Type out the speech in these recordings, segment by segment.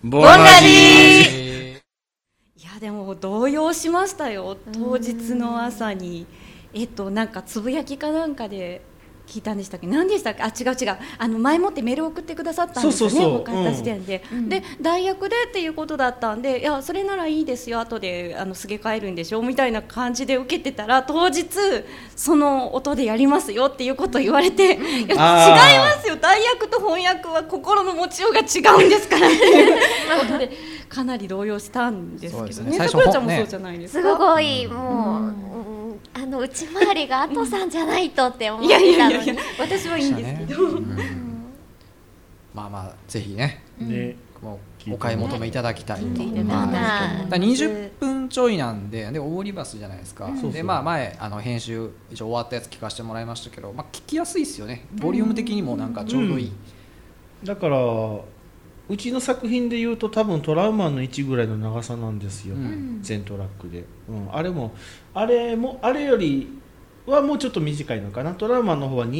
ボナジいやでも動揺しましたよ、当日の朝に。なんかつぶやきかなんかで聞いたんでしたっけ、何でしたっけ、違う前もってメールを送ってくださったんですよね、分かった時点で、で代役でっていうことだったんで、いやそれならいいですよ、後ですげ替えるんでしょみたいな感じで受けてたら、当日その音でやりますよっていうことを言われて、いや違いますよ、代役と翻訳は心の持ちようが違うんですからっていうことでかなり動揺したんですけどね。さくらちゃんもそうじゃないですか。 すごいもう、内回りが後さんじゃないとって思ってたのに、いや私はいいんですけど、 まあぜひね、もうお買い求めいただきたいと。20分ちょいなんで、オーリバスじゃないですか。で前編集一応終わったやつ聞かせてもらいましたけど、聞きやすいですよね。ボリューム的にもなんかちょうどいい。 だからうちの作品でいうと多分トラウマの1ぐらいの長さなんですよ、全トラックで、あれよりはもうちょっと短いのかな。トラウマの方は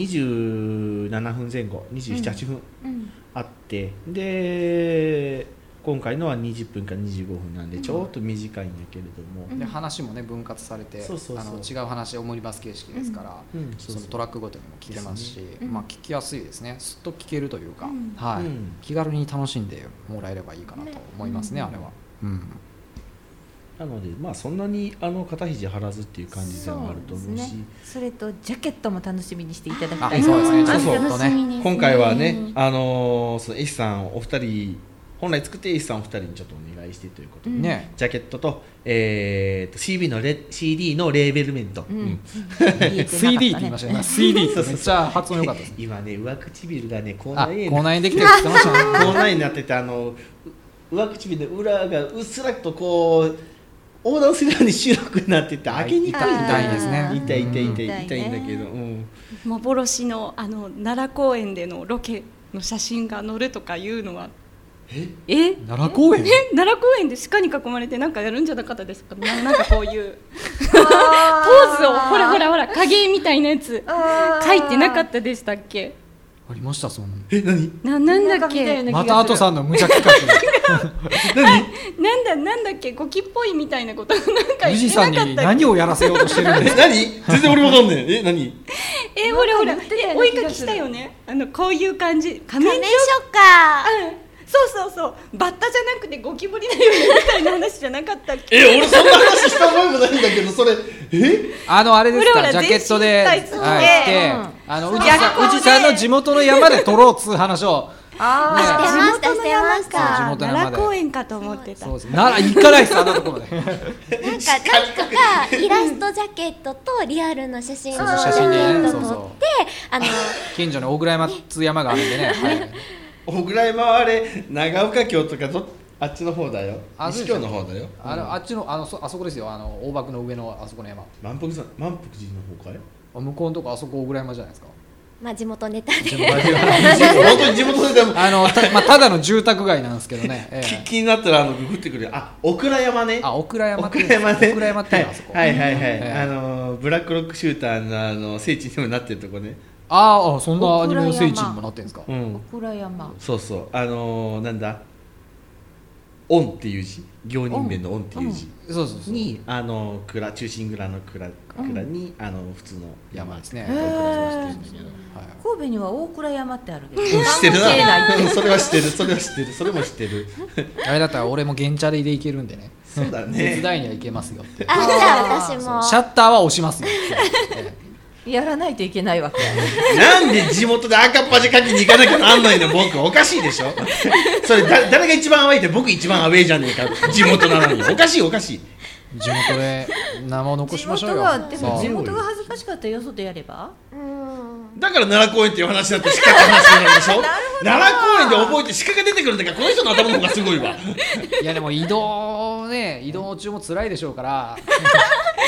27分前後、27、8分あって、で今回のは20分か25分なんでちょっと短いんだけれども、 で話もね分割されて、違う話オムニバス形式ですから、そのトラックごとにも聞けますし、聞きやすいですね。すっと聞けるというか、気軽に楽しんでもらえればいいかなと思いますね、あれは。 なのでそんなに肩肘張らずっていう感じではあると思うし、 それとジャケットも楽しみにしていただきたい。 そうですね、ちょっとね今回はね、その S さんお二人本来作って S さんお二人にちょっとお願いしてということで、ジャケットと、CD のレーベルメント、 CD って言いましたね。CD ってめっちゃ発音良かったです。 今ね上唇がね口内炎できてるって言ってましたね。 口内になってて、上唇の裏がうっすらとこう横断するように白くなってて開けにくい。 痛いですね。 痛いんだけど、 幻の奈良公園でのロケの写真が載るとかいうのは、 奈良公園奈良公園で鹿に囲まれてなんかやるんじゃなかったですか。なんかこういうポーズをほら影みたいなやつ書いてなかったでしたっけ。 ありました、そんなの。 なんだっけ、 また後さんの無茶企画なんだっけ、ゴキっぽいみたいなことなんかユジさんに何をやらせようとしてるんですか。 何全然俺わかんねえ。何ほら追いかきしたよね。こういう感じ、仮面ショッカー。 そうバッタじゃなくてゴキブリだよねみたいな話じゃなかったっけ。 俺そんな話した覚えもないんだけど、それあれですか、ジャケットで着て、宇治さんの地元の山で撮ろうっつう話をしてました。 奈良公園かと思ってた。 奈良行かないです、あんなところまで。 なんかイラストジャケットとリアルの写真のジャケットを撮って近所に大倉山っつ山があるんでね。 小倉山はあれ長岡京とかあっちの方だよ。西京の方だよ。 あっちのあそこですよ。大幕の上のあそこの山。 満腹寺の方かい。 向こうのとこあそこ大倉山じゃないですか。 地元ネタで。 本当に地元ネタも。 ただの住宅街なんですけどね。 気になったらググってくる。大倉山ね。 大倉山っていうのはあそこ。はい。ブラックロックシューターの聖地にもなってるとこね。 そんなアニメの聖地にもなってるんですか。 小倉山。 そうなんだ。オンっていう字、行人弁のオンっていう字に中心蔵の蔵に普通の山ですね。 神戸には大倉山ってあるけど。 知ってるな。それは知ってる。それも知ってる。 あれだったら俺も原チャリで行けるんでね。 そうだね。 手伝いには行けますよって。 じゃあ私も。 シャッターは押しますよ。 やらないといけないわけ。 なんで地元で赤っ端書きに行かなきゃなんないの。僕おかしいでしょ。それ誰が一番アウェイで僕一番アウェイじゃねえか。地元なのにおかしい。 地元で名前を残しましょうよ。 地元が恥ずかしかったらよそでやれば。 だから奈良公園っていう話だって鹿って話なんでしょ。奈良公園で覚えて鹿が出てくるんだからこの人の頭の方がすごいわ。 いやでも移動中も辛いでしょうから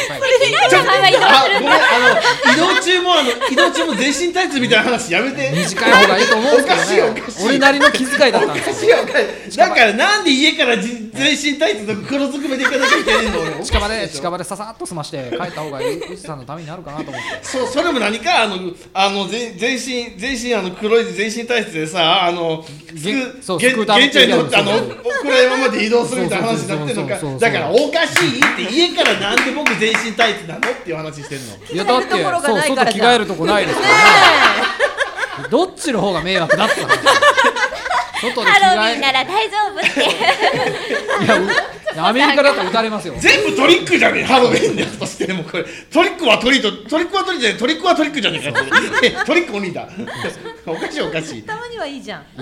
ちょっと移動中も全身タイツみたいな話やめて。 短い方がいいと思うんですけどね。俺なりの気遣いだったんですよ。 だからなんで家から全身タイツと黒ずくめで行かなきゃいけないの俺。 近場でささっと済まして帰った方がいい富士山のためになるかなと思って。 それも何か全身黒い全身タイツでさ現地に乗って暗山まで移動するみたいな話になってるのか。だからおかしいって家からなんで僕全身タイツなのっていう話してんの。 いやだってそう外着替えるとこないですからね。どっちの方が迷惑だったの。外で着替え。 ハロウィンなら大丈夫って。 いやアメリカだと撃たれますよ。 全部トリックじゃねえハロウィンだとしてもこれトリックはトリックじゃねえトリックはトリックじゃねえかってトリック鬼だ。おかしい。 たまにはいいじゃん。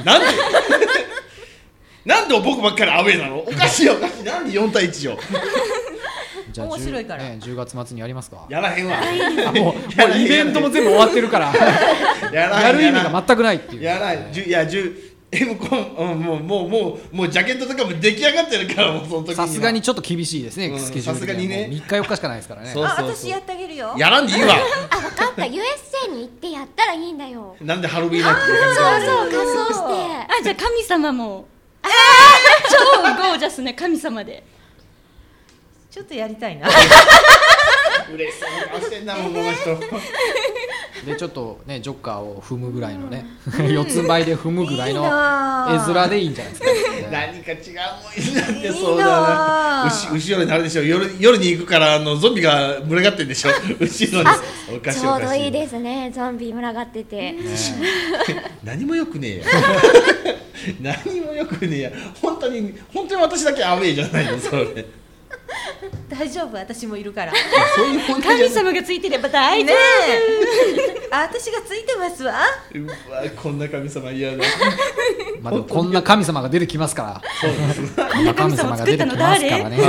なんで僕ばっかりアウェーなの。おかしいなんで4対1よ。 じゃあ面白いから 10月末にやりますか。 やらへんわ。 もうイベントも全部終わってるからやる意味が全くないっていう。 やらない。M コンもうジャケットとかも出来上がってるからもうその時にさすがにちょっと厳しいですね、スケジュールさすがにね 3日4日しかないですからね。 そう私やってあげるよ。 やらんでいいわ。 あ、分かった。 USJ に行ってやったらいいんだよ。 なんでハロウィンナイトそう仮装して。 じゃあ神様も超ゴージャスな神様でちょっとやりたいな。 嬉しそうな顔してんなもんこの人。 でちょっとねジョッカーを踏むぐらいのね四つ這いで踏むぐらいの絵面でいいんじゃないですか。 何か違うもんになってそうだな。後ろになるでしょ。夜に行くからゾンビが群がってんでしょ。後ろに。おかしい。 ちょうどいいですね。ゾンビ群がってて。 何もよくねえや。何もよくねえや。本当に私だけアウェーじゃないのそれ。 大丈夫、私もいるから。 そういう本当神様がついてれば大丈夫。 私がついてますわ。 うわこんな神様嫌だ。 まあ、こんな神様が出てきますから。 そうです。 こんな神様が出てきますからね。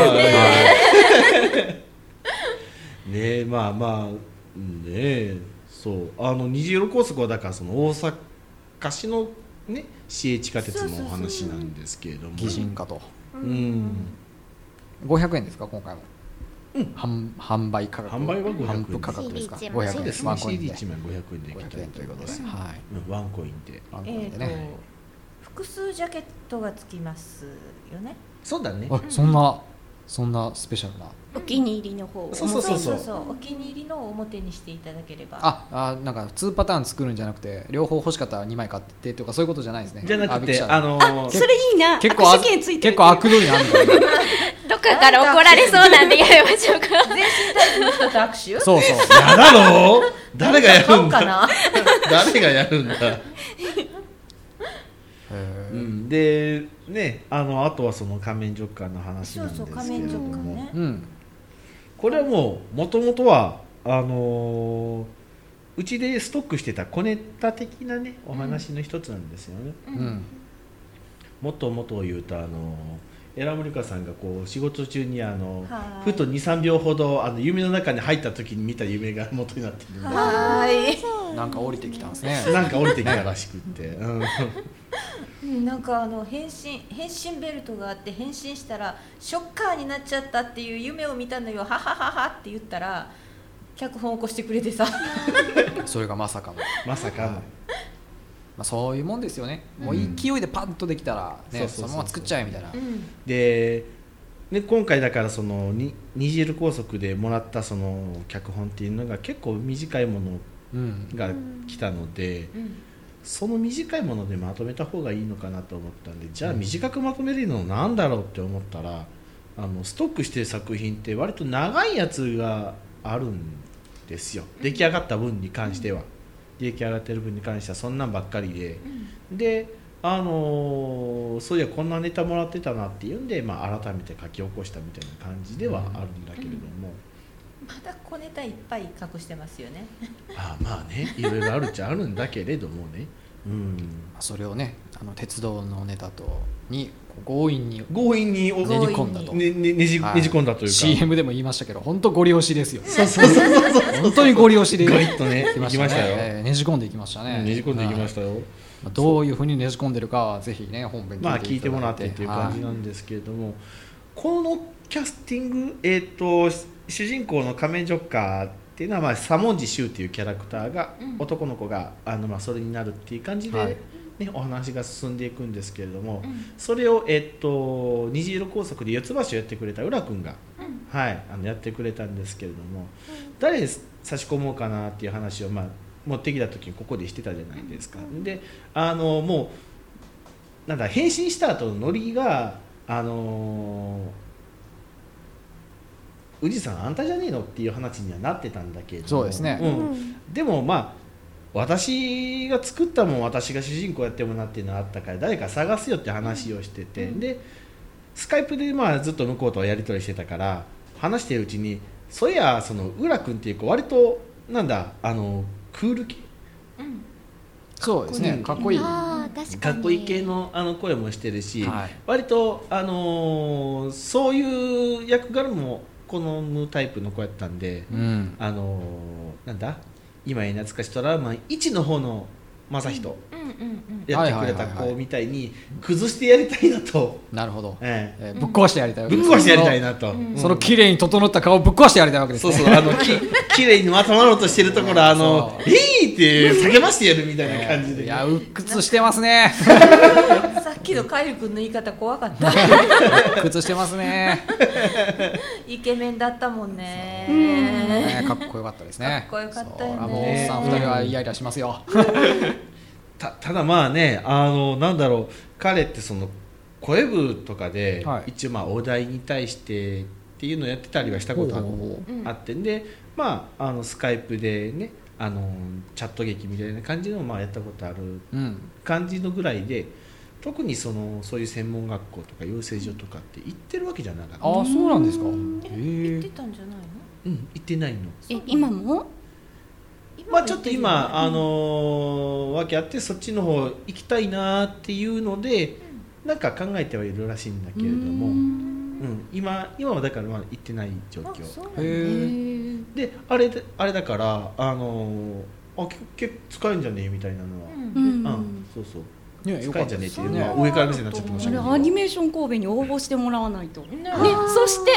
ねまあねそう虹色高速はだからその大阪市のね市営地下鉄のお話なんですけれども。 擬人化と。500円ですか今回も。販売価格。 販売は500円。 販布価格ですか。500円。 そうですね。CD1 枚500円で 500円ということです。はい。 ワンコインで。 複数ジャケットがつきますよね。 そうだね。 そんなスペシャルなお気に入りの方。 そうお気に入りのを表にしていただければ。 なんか2パターン作るんじゃなくて両方欲しかったら2枚買ってとかそういうことじゃないですね。 じゃなくてそれいいな。 結構悪どいなみたいな。 どっかから怒られそうなんでやめましょうか。 全身タイツの人と握手。 そう。 やだろう。誰がやるんだ。誰がやるんだ。でねあとはその仮面ジョッカーの話なんですけれども。 仮面ジョッカーね。 これはもともとはうちでストックしてた小ネタ的なねお話の一つなんですよね。もっともっと言うとエラモリカさんがこう仕事中にふと 2,3 秒ほど夢の中に入った時に見た夢が元になってるんで、 なんか降りてきたんですね。 なんか降りてきたらしくってなんか変身ベルトがあって変身したらショッカーになっちゃったっていう夢を見たのよははははって言ったら脚本を起こしてくれてさそれがまさかのそういうもんですよね。もう勢いでパッとできたらねそのまま作っちゃえみたいな。 で今回だからその虹色高速でもらったその脚本っていうのが結構短いものが来たので、その短いものでまとめた方がいいのかなと思ったんで、じゃあ短くまとめるのなんだろうって思ったらストックしてる作品って割と長いやつがあるんですよ。出来上がった分に関しては。出来上がってる分に関してはそんなんばっかりで、でそういやこんなネタもらってたなっていうんで、改めて書き起こしたみたいな感じではあるんだけれども、 まだ小ネタいっぱい隠してますよね。 まあねいろいろあるっちゃあるんだけれどもね、 それをね鉄道のネタに強引に練り込んだと、 ねじ込んだというか CM でも言いましたけど本当ゴリ押しですよ。 そう本当にゴリ押しでゴリッとねいきましたよ。 ねじ込んでいきましたね。 ねじ込んでいきましたよ。 どういうふうにねじ込んでるかはぜひね本編聞いてもらってっていう感じなんですけれども、 このキャスティング、主人公の仮面ジョッカーっていうのは、左文字修っていうキャラクターが、男の子がそれになるっていう感じで、はいね、お話が進んでいくんですけれども、それを、虹色高速で四つ橋をやってくれた浦君が、はい、やってくれたんですけれども、誰に差し込もうかなっていう話を、持ってきた時にここでしてたじゃないですか。でもうなんだ変身した後のノリが宇治さんあんたじゃねえのっていう話にはなってたんだけれども、 そうですね、 でも私が作ったもん私が主人公やってもらっていうのはあったから誰か探すよって話をしてて、でスカイプでずっと向こうとやり取りしてたから話してるうちにそういやその浦君っていう子割となんだクール系、 そうですね、かっこいい、 確かにかっこいい系の声もしてるし、割とそういう役柄も好むタイプの子やったんで、なんだ今懐かしトラウマン1の方の正人やってくれた子みたいに崩してやりたいなと。 なるほど、ぶっ壊してやりたいわけです。 ぶっ壊してやりたいなと、 その綺麗に整った顔をぶっ壊してやりたいわけですね。 そう綺麗にまとまろうとしてるところって叫ばしてやるみたいな感じで、 いや鬱屈してますねさっきのカイル君の言い方怖かった鬱屈してますねイケメンだったもんね。 かっこよかったですね。 かっこよかったよね。 もうおっさん2人はイライラしますよただなんだろう、彼ってその声部とかで、一応お題に対してっていうのをやってたりはしたことあってんで、スカイプでねチャット劇みたいな感じのやったことある感じのぐらいで、特にそういう専門学校とか養成所とかって行ってるわけじゃなかった。 あ、そうなんですか。 行ってたんじゃないの？ 行ってないの。 今も？ ちょっと今わけあってそっちの方行きたいなっていうので、なんか考えてはいるらしいんだけれども、今はだから行ってない状況で、あれだから結構使えんじゃねえみたいなのは、そうそう使えんじゃねえっていうのは上から目線になっちゃってましたけど、 アニメーション神戸に応募してもらわないとね。そして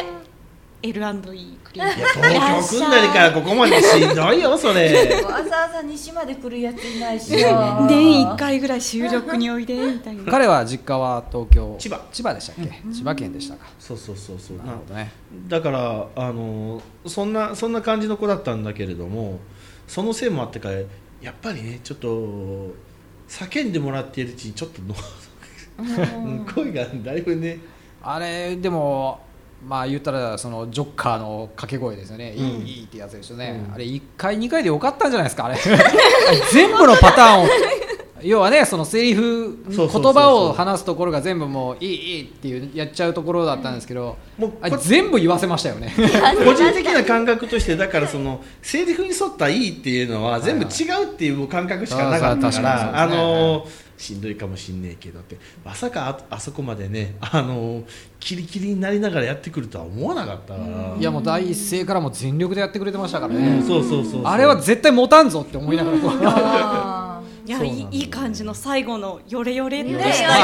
L&E クリエイティブ、 東京組んだりからここまでしんどいよそれわざわざ西まで来るやついないし年1回ぐらい収録においでみたいな。 彼は実家は東京、 千葉でしたっけ、 千葉県でしたか。 そうなるほどね。 だからそんな感じの子だったんだけれども、そのせいもあってかやっぱりねちょっと叫んでもらっているうちにちょっと声がだいぶね、あれでも言ったらそのジョッカーの掛け声ですよね、いいってやつですよね、あれ1回2回でよかったんじゃないですかあれ全部のパターンを要はね、そのセリフ言葉を話すところが全部もういいっていうやっちゃうところだったんですけど、全部言わせましたよね個人的な感覚として、だからそのセリフに沿ったいいっていうのは全部違うっていう感覚しかなかったから、しんどいかもしんねえけどって、まさかあそこまでねキリキリになりながらやってくるとは思わなかった。 いやもう第一声からも全力でやってくれてましたからね、 そうあれは絶対持たんぞって思いながらいや、いい感じの最後のヨレヨレって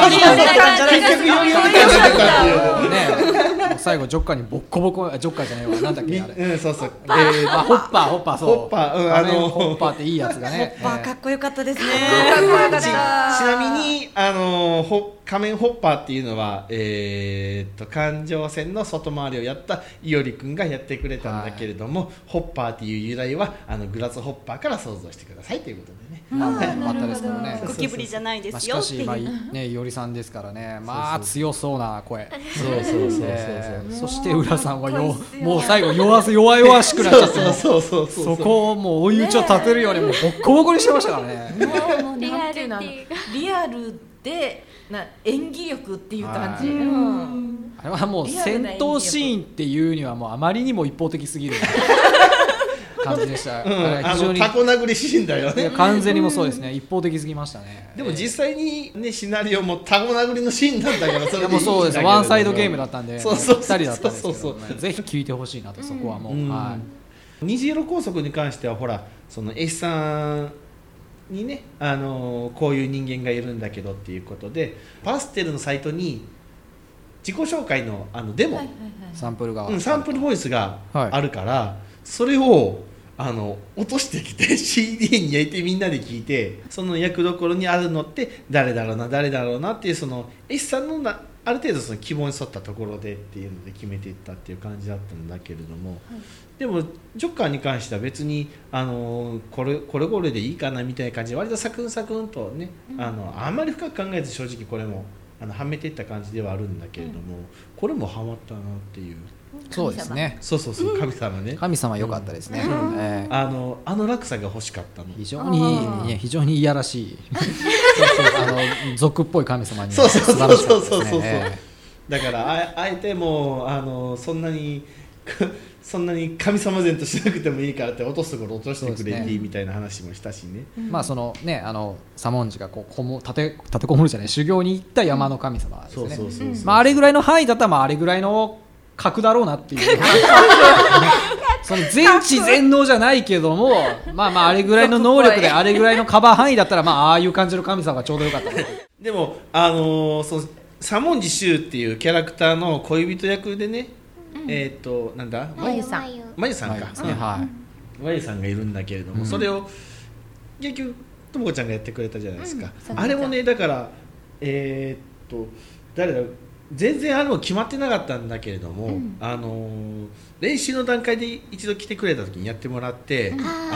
最後ジョッカーにボッコボコ、ジョッカーじゃないわ、なんだっけあれ、 そうホッパーそうホッパーっていいやつがね、 ホッパーかっこよかったですね。 ちなみに仮面ホッパーっていうのは環状線の外回りをやったいおりくんがやってくれたんだけれども、ホッパーっていう由来はグラスホッパーから想像してくださいということでね、 あったですけどね、 ゴキブリじゃないですよ。 しかしいおりさんですからね、強そうな声、そして浦さんはもう最後弱々しくなっちゃって、そこをもう追い打ちを立てるようにもうボッコボコにしてましたからねリアルで演技力っていう感じ、 あれはもう戦闘シーンっていうにはもうあまりにも一方的すぎる感じでした。 非常にタコ殴りシーンだよね。 完全にもそうですね、一方的すぎましたね。 でも実際にねシナリオもタコ殴りのシーンなんだから、それでいいんだけど、 そうです、ワンサイドゲームだったんで、2人だったんですけど、ぜひ聞いてほしいなと、そこはもう、 虹色高速に関してはほら、その絵師さんにね、こういう人間がいるんだけどっていうことでパステルのサイトに自己紹介のデモ、 サンプルが、 サンプルボイスがあるから、それを落としてきて CD に焼いてみんなで聞いて、その役どころにあるのって誰だろうなっていう、その S さんのある程度その希望に沿ったところでっていうので決めていったっていう感じだったんだけれども、でもジョッカーに関しては別にこれでいいかなみたいな感じで割とサクンサクンとね、あんまり深く考えず正直これもはめていった感じではあるんだけれども、これもハマったなっていう。 そうですね。 そう神様ね。 神様良かったですね。 落差が欲ししかったの。 非常にいやらしい。俗っぽい神様に。 そう。だからあえてもうそんなに神様前としなくてもいいからって落とすところ落としてくれていいみたいな話もしたしね。 まあそのね左文字がこう立てこもるじゃない、修行に行った山の神様ですね。まああれぐらいの範囲だったらまああれぐらいの格だろうなっていうその全知全能じゃないけども、まああれぐらいの能力であれぐらいのカバー範囲だったらまあああいう感じの神様がちょうどよかった。 でもその左文字修っていうキャラクターの恋人役でね、なんだまゆさんか、まゆさんがいるんだけれども、それを結局ともこちゃんがやってくれたじゃないですか。あれもね、だから誰だ全然あれも決まってなかったんだけれども、練習の段階で一度来てくれた時にやってもらって、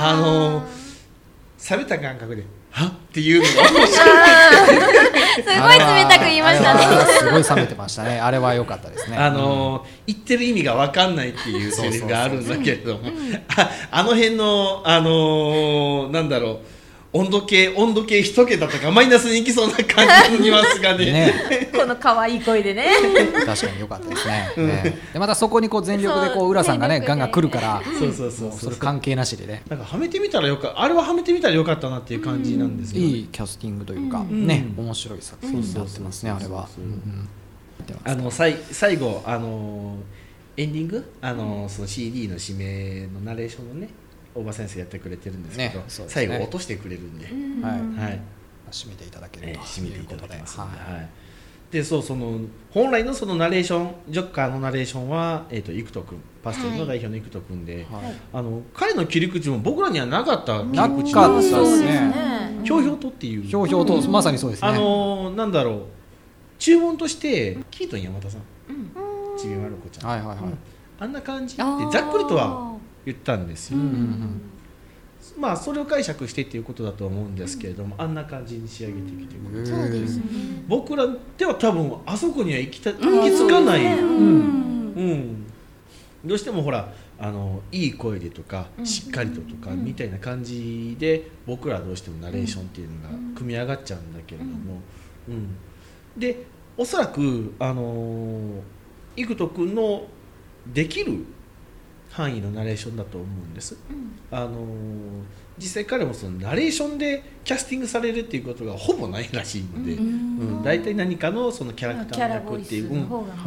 冷めた感覚ではっっていうのが面白いすごい冷たく言いましたね。 すごい冷めてましたね。あれは良かったですね。 言ってる意味が分かんないっていうセリフがあるんだけれども、あの辺のなんだろう、温度計1桁とかマイナスにいきそうな感じのニュアンスが ねこの可愛い声でね確かに良かったですね。でまたそこにこう全力でこう浦さんがねガンガン来るから、それ関係なしでね、 なんかはめてみたらあれははめてみたらよかったなっていう感じなんですよ。 いいキャスティングというかね、面白い作品になってますね。あれは最後エンディングその CD の締めのナレーションのね大場先生やってくれてるんですけど、最後落としてくれるんで、 締めていただけるということで、 でその本来のそのナレーション、ジョッカーのナレーションは生人君、パステルの代表の生人君で、彼の切り口も僕らにはなかった切り口なんですね。ひょうひょうとっていう、 ひょうひょうとまさにそうですね。 なんだろう、注文としてキートン山田さん、ちびまる子ちゃん、あんな感じってざっくりとは言ったんですよ。まあそれを解釈してっていうことだと思うんですけれども、あんな感じに仕上げてきてくれて、そうですね、僕らでは多分あそこには行き着かない、どうしてもほらいい声でとかしっかりとかみたいな感じで僕らどうしてもナレーションっていうのが組み上がっちゃうんだけれども、でおそらく生人君のできる範囲のナレーションだと思うんです。実際彼もそのナレーションでキャスティングされるっていうことがほぼないらしいので、大体何かのそのキャラクターの役っていう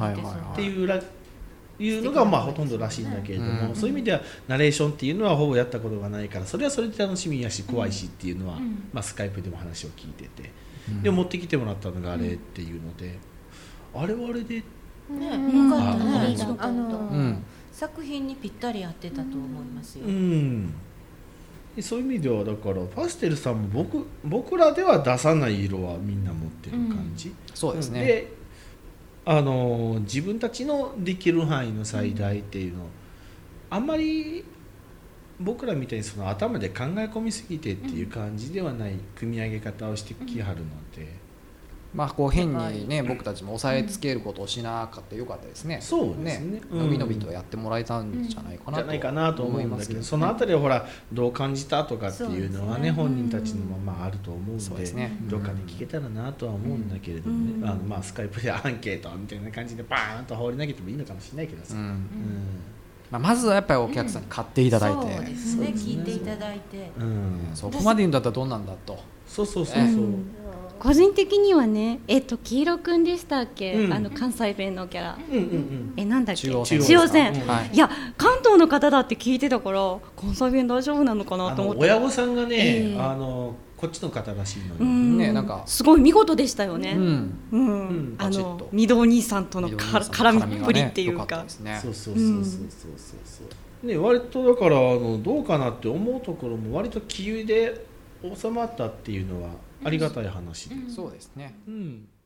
のがまあほとんどらしいんだけれども、そういう意味ではナレーションっていうのはほぼやったことがないから、それはそれで楽しみやし怖いしっていうのは、まあスカイプでも話を聞いてて、で持ってきてもらったのがあれっていうので、あれはあれでよかったね。作品にぴったり合ってたと思いますよ。 そういう意味ではだからパステルさんも僕らでは出さない色はみんな持ってる感じ、 そうですね。 で自分たちのできる範囲の最大っていうのをあんまり僕らみたいにその頭で考え込みすぎてっていう感じではない組み上げ方をしてきはるので、 まあこう変にね僕たちも押さえつけることをしなかったよかったですね。 そうですね。 のびのびとやってもらえたんじゃないかなと思いますけど、そのあたりはほらどう感じたとかっていうのはね本人たちにもまああると思うので、どっかで聞けたらなとは思うんだけれどもね、まあスカイプでアンケートみたいな感じでバーンと放り投げてもいいのかもしれないけどさ。 まずはやっぱりお客さんに買っていただいて、 そうですね、聞いていただいて、 そこまで言うんだったらどんなんだと。 そう個人的にはね、黄色くんでしたっけ、 うん関西弁のキャラ、 うんなんだっけ、 中央線、 はいいや関東の方だって聞いてたから関西弁大丈夫なのかなと思って、 親御さんがね、こっちの方らしいのに、 ね、なんかすごい見事でしたよね。 バチッと御堂兄さんとの絡みっぷりっていうか、 そうそうね、割とだからどうかなって思うところも割と気で収まったっていうのはありがたい話で、 そうですね。